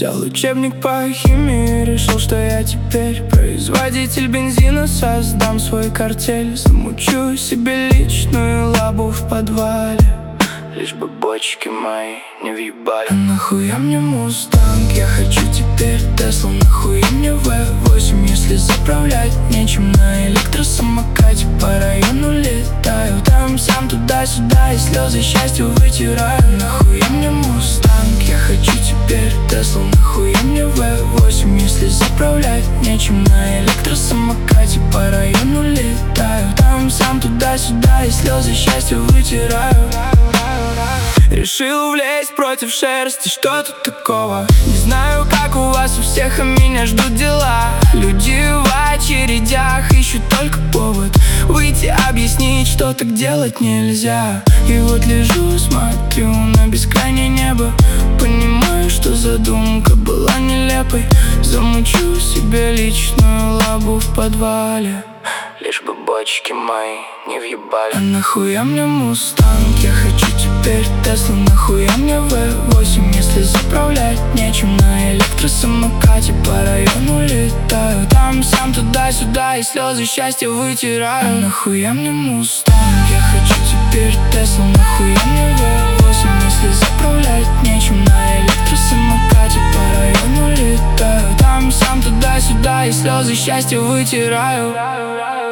Взял учебник по химии, решил, что я теперь производитель бензина. Создам свой картель, замучу себе личную лабу в подвале, лишь бы бочки мои не въебали. А нахуя мне мустанг? Я хочу теперь Теслу. Нахуя мне V8, если заправлять нечем? На электросамокате по району летаю, там сам туда-сюда и слезы счастья вытираю. Нахуя мне мустанг? Я хочу теперь Теслу. Нахуя мне V8, если заправлять нечем? На электросамокате по району летаю, там сам туда-сюда и слезы счастья вытираю. Решил влезть против шерсти, что тут такого? Не знаю, как у вас у всех, а меня ждут дела. Люди в очередях ищут только повод выйти, объяснить, что так делать нельзя. И вот лежу, смотрю на бескрайнее небо, понимаю, что задумка была нелепой. Замучу себе личную лабу в подвале, лишь бы бочки мои не въебали. А нахуя мне мустанг? Я хочу теперь Теслу. Нахуя мне V8, если заправлять нечем? На электросамокате по району летаю, там сам туда-сюда и слезы счастья вытираю. А нахуя мне мустанг? Я хочу теперь Теслу. Нахуя мне V8, если заправлять нечем? На электросамокате по району летаю, там сам туда-сюда и слезы счастья вытираю.